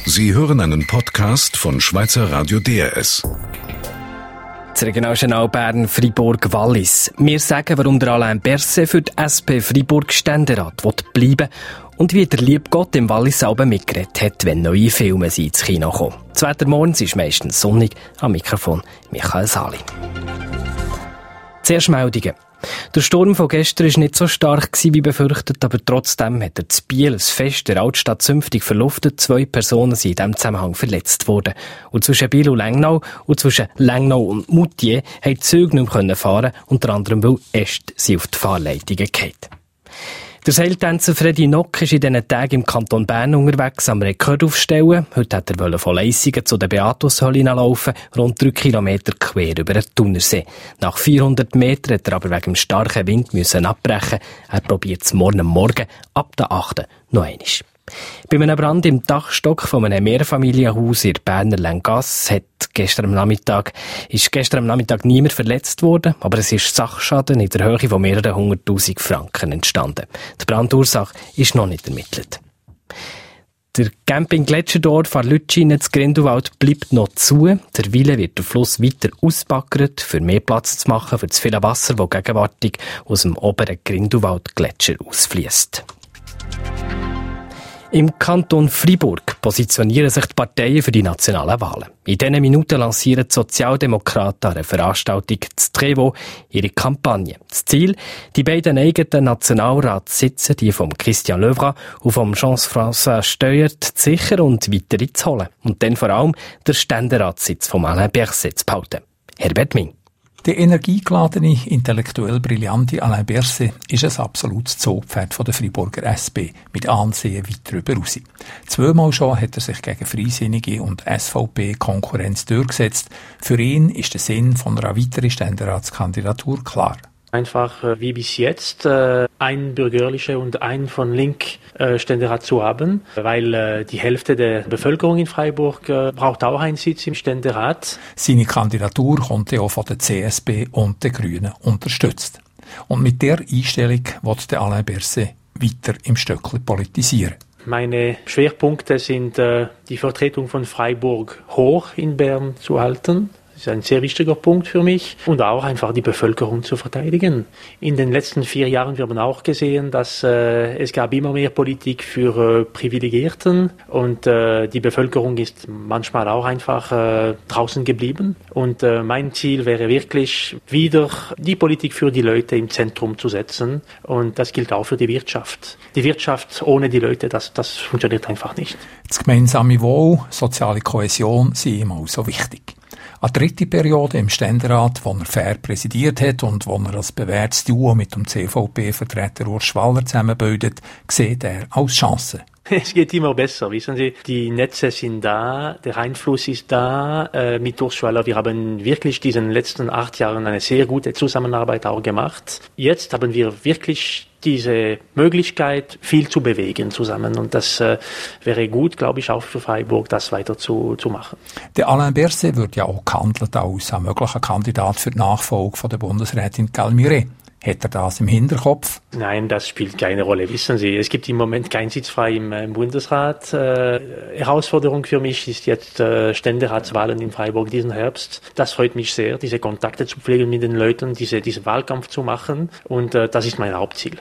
Sie hören einen Podcast von Schweizer Radio DRS. Das Regionaljournal Bern-Fribourg-Wallis. Wir sagen, warum der Alain Berset für die SP Fribourg-Ständerat bleiben will und wie der liebe Gott im Wallis selber mitgeredet hat, wenn neue Filme ins Kino kommen. Das Wetter morgens ist meistens sonnig. Am Mikrofon Michael Sali. Zuerst Meldungen. Der Sturm von gestern war nicht so stark wie befürchtet, aber trotzdem hat er zu Biel ein Fest der Altstadt zünftig verluftet. 2 Personen sind in diesem Zusammenhang verletzt worden. Und zwischen Biel und Lengnau und zwischen Lengnau und Moutier haben die Züge nicht mehr fahren, unter anderem weil Äste sind auf die Fahrleitungen gefallen. Der Seiltänzer Freddy Nock ist in diesen Tagen im Kanton Bern unterwegs am Rekord aufstellen. Heute wollte er von Leissigen zu der Beatushöhle laufen, rund 3 Kilometer quer über den Thunersee. Nach 400 Metern hat er aber wegen dem starken Wind abbrechen. Er probiert es morgen ab der 8. noch einmal. Bei einem Brand im Dachstock von einem Mehrfamilienhaus in der Berner Länggasse ist gestern am Nachmittag niemand verletzt worden, aber es ist Sachschaden in der Höhe von mehreren 100'000 Franken entstanden. Die Brandursache ist noch nicht ermittelt. Der Camping Gletscherdorf an Lütschinen in Grindelwald bleibt noch zu. Derweil wird der Fluss weiter ausbaggert, für mehr Platz zu machen für das viele Wasser, das gegenwärtig aus dem oberen Grindelwald-Gletscher ausfließt. Im Kanton Fribourg positionieren sich die Parteien für die nationalen Wahlen. In diesen Minuten lancieren die Sozialdemokraten an einer Veranstaltung zu Trevo ihre Kampagne. Das Ziel, die beiden eigenen Nationalratssitze, die vom Christian Löwra und vom Jean-François Steuer, zu sichern und weiter zu holen. Und dann vor allem der Ständeratssitz von Alain Berset zu behalten. Herbert Ming. Der energiegeladene, intellektuell brillante Alain Berset ist ein absolutes Zugpferd von der Friburger SP, mit Ansehen weit darüber raus. 2-mal schon hat er sich gegen Freisinnige und SVP-Konkurrenz durchgesetzt. Für ihn ist der Sinn von einer weiteren Ständeratskandidatur klar. Einfach wie bis jetzt ein bürgerlicher und ein von Link Ständerat zu haben, weil die Hälfte der Bevölkerung in Freiburg braucht auch einen Sitz im Ständerat. Seine Kandidatur kommt auch von der CSP und den Grünen unterstützt. Und mit der Einstellung will der Alain Berset weiter im Stöckli politisieren. Meine Schwerpunkte sind die Vertretung von Freiburg hoch in Bern zu halten. Das ist ein sehr wichtiger Punkt für mich. Und auch einfach die Bevölkerung zu verteidigen. In den letzten 4 Jahren haben wir auch gesehen, dass es gab immer mehr Politik für Privilegierten. Und die Bevölkerung ist manchmal auch einfach draußen geblieben. Und mein Ziel wäre wirklich, wieder die Politik für die Leute im Zentrum zu setzen. Und das gilt auch für die Wirtschaft. Die Wirtschaft ohne die Leute, das funktioniert einfach nicht. Das gemeinsame Wohl, soziale Kohäsion sind ihm auch so wichtig. Eine 3. Periode im Ständerat, wo er fair präsidiert hat und wo er als bewährtes Duo mit dem CVP-Vertreter Urs Schwaller zusammenbildet, sieht er als Chance. Es geht immer besser, wissen Sie. Die Netze sind da, der Einfluss ist da. Mit Urs Schwaller, wir haben wirklich diesen letzten 8 Jahren eine sehr gute Zusammenarbeit auch gemacht. Jetzt haben wir wirklich diese Möglichkeit, viel zu bewegen zusammen. Und das wäre gut, glaube ich, auch für Freiburg, das weiter zu machen. Der Alain Berset wird ja auch gehandelt als ein möglicher Kandidat für die Nachfolge von der Bundesrätin Calmire. Hat er das im Hinterkopf? Nein, das spielt keine Rolle. Wissen Sie, es gibt im Moment keinen Sitz frei im Bundesrat. Herausforderung für mich ist jetzt Ständeratswahlen in Freiburg diesen Herbst. Das freut mich sehr, diese Kontakte zu pflegen mit den Leuten, diesen Wahlkampf zu machen. Und das ist mein Hauptziel.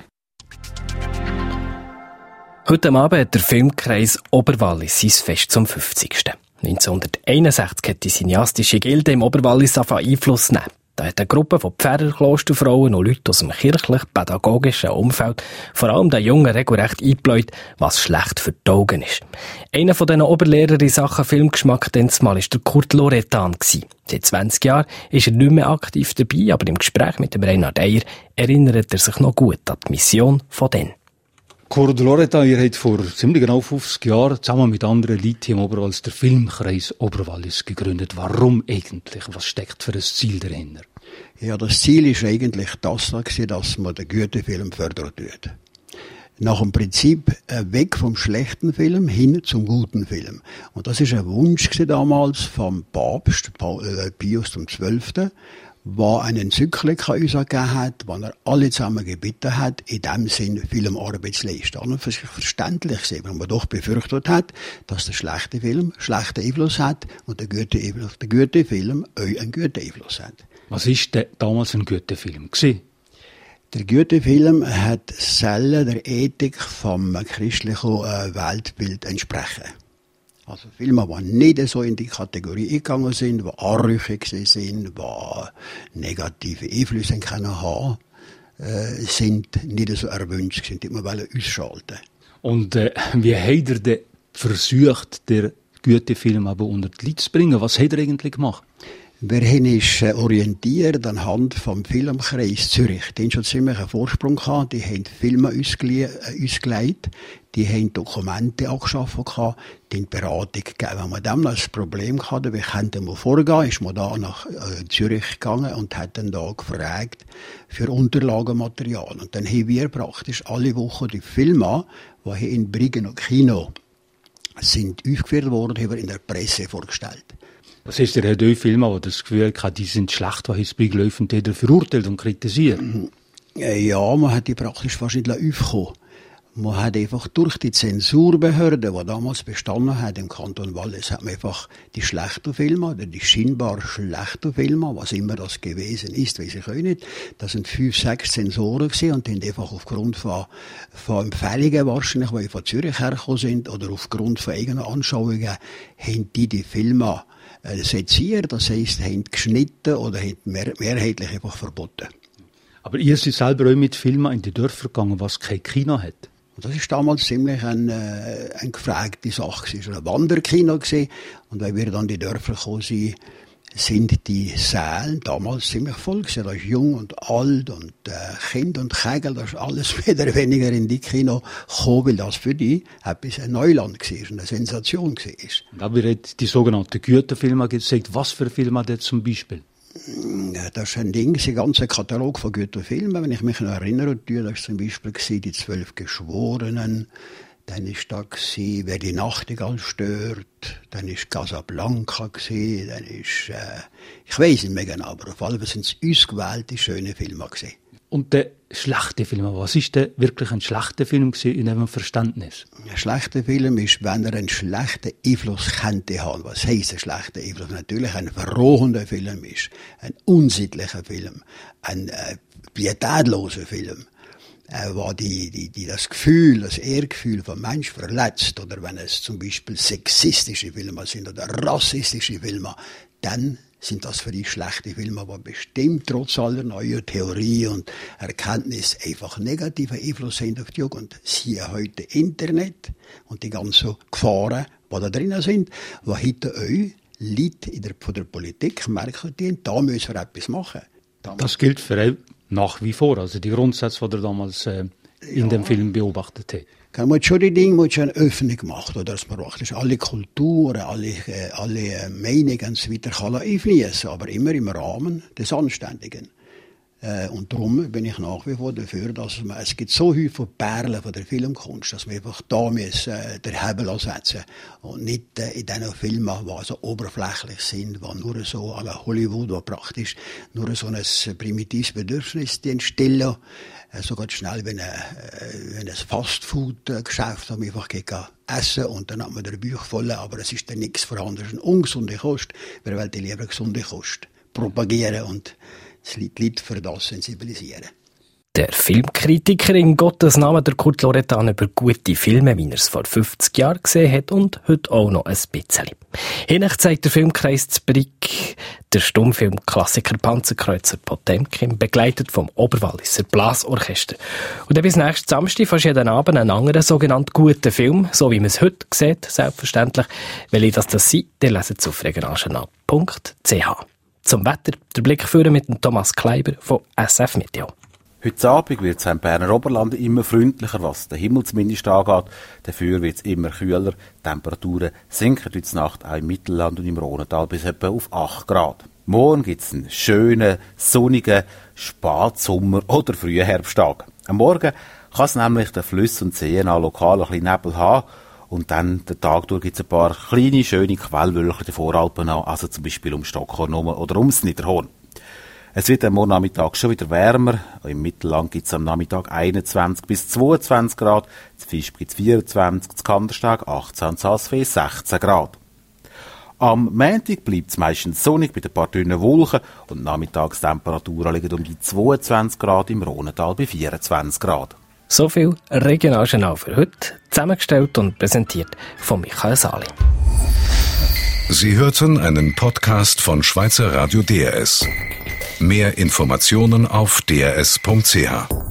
Heute Abend hat der Filmkreis Oberwallis sein Fest zum 50. 1961 hat die cineastische Gilde im Oberwallis Einfluss nehmen. Da hat eine Gruppe von Pfarrerklosterfrauen und Leuten aus dem kirchlich-pädagogischen Umfeld vor allem den Jungen regelrecht eingebläut, was schlecht für die Augen ist. Einer von diesen Oberlehrern in Sachen Filmgeschmack war der Kurt Loretan. Seit 20 Jahren ist er nicht mehr aktiv dabei, aber im Gespräch mit dem Reinhard Eyer erinnert er sich noch gut an die Mission von denen. Kurt Loretan, ihr habt vor ziemlich genau 50 Jahren zusammen mit anderen Leuten im Oberwallis den Filmkreis Oberwallis gegründet. Warum eigentlich? Was steckt für ein Ziel dahinter? Ja, das Ziel ist eigentlich das, dass man den guten Film fördern tut. Nach dem Prinzip weg vom schlechten Film hin zum guten Film. Und das ist ein Wunsch damals vom Papst, Pius XII., der eine Enzyklika uns gegeben hat, wo er alle zusammen gebeten hat, in dem Sinn Filmarbeit zu leisten. Und für sich verständlich ist, wenn man doch befürchtet hat, dass der schlechte Film schlechten Einfluss hat und der gute Film auch einen guten Einfluss hat. Was war denn damals ein guter Film gewesen? Der gute Film hat selten der Ethik vom christlichen Weltbild entsprechen. Also Filme, die nicht so in die Kategorie eingegangen sind, die anrüchig sind, die negative Einflüsse haben, sind nicht so erwünscht, sind immer ausschalten. Und wie hat er denn versucht, den guten Film aber unter die Leute zu bringen? Was hat er eigentlich gemacht? Wir haben uns orientiert anhand vom Filmkreis Zürich. Die haben schon ziemlich einen Vorsprung gehabt. Die haben Filme ausgelegt. Die haben Dokumente angeschaffen gehabt. Die haben Beratung gegeben. Wenn man dann das Problem hatte, wie könnten wir vorgehen, ist man da nach Zürich gegangen und hat dann da gefragt für Unterlagenmaterial. Und dann haben wir praktisch alle Wochen die Filme, die hier in Briggen und Kino sind aufgeführt worden, haben wir in der Presse vorgestellt. Was ist der Herr Filme, wo das Gefühl hat, die sind schlecht, was ins Brieg laufen, die er verurteilt und kritisiert? Ja, man hat die praktisch fast nicht aufgekommen. Man hat einfach durch die Zensurbehörde, die damals bestanden hat im Kanton Wallis, hat man einfach die schlechten Filme, oder die scheinbar schlechten Filme, was immer das gewesen ist, weiß ich auch nicht. Das sind 5, 6 Zensoren gewesen und die haben einfach aufgrund von Empfehlungen wahrscheinlich, die von Zürich hergekommen sind, oder aufgrund von eigenen Anschauungen, haben die Filme seziert, das heisst, haben geschnitten oder haben mehrheitlich einfach verboten. Aber ihr seid selber auch mit Filmen in die Dörfer gegangen, was kein Kino hat. Und das ist damals ziemlich eine gefragte Sache. Es war ein Wanderkino gewesen. Und weil wir dann in die Dörfer gekommen sind die Säle damals ziemlich voll gewesen. Da ist jung und alt und Kind und Kegel, das ist alles mehr oder weniger in die Kino gekommen, weil das für die etwas ein Neuland war und eine Sensation war. Und aber hat die sogenannten Güterfilme gesagt, was für Filme hat er zum Beispiel? Das ist ein Ding, ein ganzer Katalog von guten Filmen. Wenn ich mich noch erinnere, das war zum Beispiel die 12 Geschworenen, dann war da «Wer die Nachtigall stört», dann war «Casablanca», dann ist, ich weiss nicht mehr genau, aber auf jeden Fall sind es ausgewählte, schöne Filme gewesen. Und der schlechte Film, was ist denn wirklich ein schlechter Film in diesem Verständnis? Ein schlechter Film ist, wenn er einen schlechten Einfluss könnte haben. Was heisst ein schlechter Einfluss? Natürlich ein verrohender Film ist, ein unsittlicher Film, ein pietätloser Film, wo das Gefühl, das Ehrgefühl vom Menschen verletzt, oder wenn es zum Beispiel sexistische Filme sind oder rassistische Filme, dann sind das für die schlechte Filme, aber bestimmt trotz aller neuen Theorie und Erkenntnis einfach negativen Einfluss haben auf die Jugend. Siehe heute Internet und die ganzen Gefahren, die da drinnen sind, die heute euch Leute von der Politik merken, da müssen wir etwas machen. Das gilt für euch nach wie vor, also die Grundsätze, die ihr damals in dem Film beobachtet habt. Man schon die Dinge schon öffentlich gemacht, oder dass man praktisch alle Kulturen, alle Meinungen und so weiter kann einfließen, aber immer im Rahmen des Anständigen. Und darum bin ich nach wie vor dafür, dass es gibt so viele Perlen von der Filmkunst, dass wir einfach da müssen, den Hebel ansetzen und nicht in diesen Filmen, die so oberflächlich sind, die nur so à la Hollywood, die praktisch nur so ein primitives Bedürfnis stillen, so ganz schnell wie ein Fastfood-Geschäft, wo man einfach essen und dann hat man den Bauch voll, aber es ist dann nichts vorhanden, es ist eine ungesunde Kost. Wir wollen lieber gesunde Kost propagieren und die Leute für das sensibilisieren. Der Filmkritiker in Gottes Namen, der Kurt Loretan, über gute Filme, wie er es vor 50 Jahren gesehen hat und heute auch noch ein bisschen. Hinein zeigt der Filmkreis zu Brieg der Stummfilmklassiker Panzerkreuzer Potemkin, begleitet vom Oberwalliser Blasorchester. Und dann bis nächsten Samstag fast jeden Abend einen anderen sogenannten guten Film, so wie man es heute sieht, selbstverständlich. Welche das sind, ihr leset es auf regionaljournal.ch. Zum Wetter der Blick führen mit dem Thomas Kleiber von SF Meteo. Heute Abend wird es im Berner Oberland immer freundlicher, was den Himmel zumindest angeht. Dafür wird es immer kühler. Die Temperaturen sinken heute Nacht auch im Mittelland und im Rhonental bis etwa auf 8 Grad. Morgen gibt es einen schönen, sonnigen Spätsommer- oder frühen Herbsttag. Am Morgen kann es nämlich den Flüssen und Seen an lokal ein bisschen Nebel haben. Und dann, den Tag durch, gibt es ein paar kleine, schöne Quellwölkchen in den Voralpen an, also zum Beispiel um Stockhorn oder ums Niederhorn. Es wird am Nachmittag schon wieder wärmer. Im Mittelland gibt es am Nachmittag 21 bis 22 Grad. In Visp gibt es 24, in Kandersteg 18 und in Saas-Fee 16 Grad. Am Montag bleibt es meistens sonnig mit ein paar dünnen Wolken und die Nachmittagstemperaturen liegen um die 22 Grad, im Rhonental bei 24 Grad. So viel Regionaljournal für heute, zusammengestellt und präsentiert von Michael Sali. Sie hörten einen Podcast von Schweizer Radio DRS. Mehr Informationen auf drs.ch.